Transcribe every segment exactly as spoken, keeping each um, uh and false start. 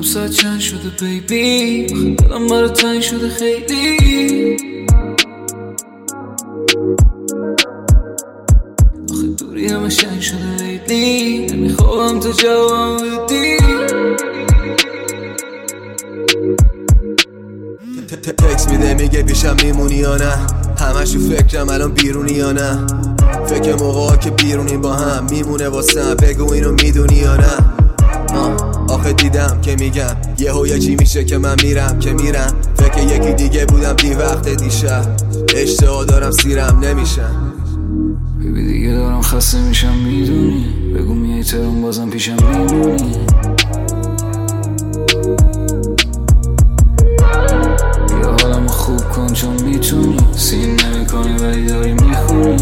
ساعت چند شده بیبی، آخه دلم برای تنگ شده خیلی. آخه دوری همه شنگ شده لیلی، نمیخوام تو جوابم بدی. تکس میده میگه پیشم میمونی یا نه، همش تو فکرم الان بیرونی یا نه. فکر موقعا که بیرونی با هم میمونه واسم، بگو اینو میدونی یا نه. آخه دیدم که میگم یهو یه چی میشه که من میرم که میرم. فکر یکی دیگه بودم دی وقت دیشب، اشتها دارم سیرم نمیشم. ببی دیگه دارم خسته میشم میدونی، بگو میای ترون بازم پیشم میمونی. بیا حالمو خوب کن چون میتونی، سین نمیکنی ولی داری میخونی.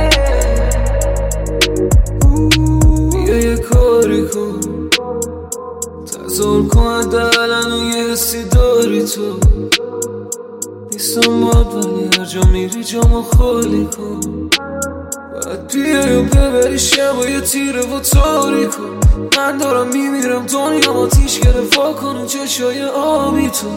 بیا یه کاری کن، تظاهر کن حداقل و یه حسی داری تو. نیستم باد ولی هر جا میری جامو خالی کن. باید بیای و ببری شب و یه تیره و تاریکو. من دارم میمیرم دنیا آتیش گرفت، وا کن اون چشای آبی تو.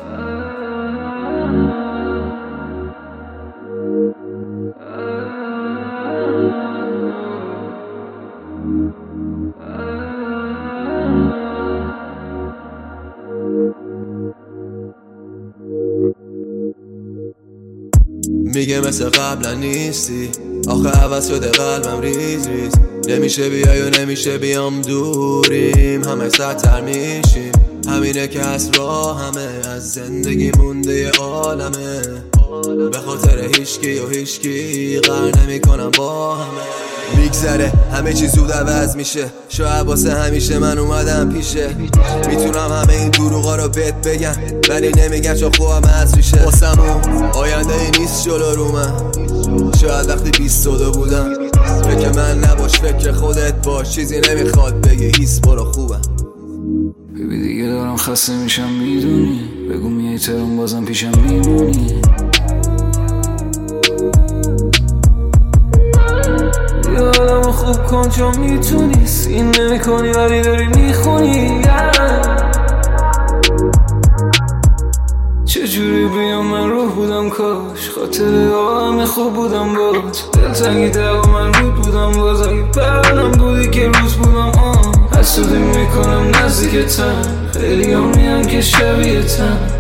میگه مثل قبلا نیستی، آخه عوض شده قلبم ریز ریز. نمیشه بیای و نمیشه بیام دوریم، همه سرتر میشیم. همینه که از راه همه از زندگی مونده یه عالمه. به خاطر هیچکی و هیچکی قرار نمیکنم با همه. میگذره همه چی زود عوض میشه، شاید واسه همیشه من اومدم پیشه. میتونم همه این دروغا رو بهت بگم ولی نمیگم چون خوبم از ریشه. واسمون آینده ای نیست جلو رو من، شاید وقتی بیست و دو بودم. فکر من نباش فکر خودت باش، چیزی نمیخواد بگه هیس برو خوبم. ببی دیگه دارم خسته میشم میدونی، بگو میای ترون بازم پیشم میمونی. بیا حالمو خوب کن چون میتونی، سین نمی کنی ولی داری میخونی. چجوری بیام من روح بودم کاش، خاطر همه خوب بودم باز. دلتنگی دقا من رود بودم باز، اگه پرنم بودی که روز بودم آن. حسودی میکنم نزدیکتم، خیلی هم میان که شبیه تن.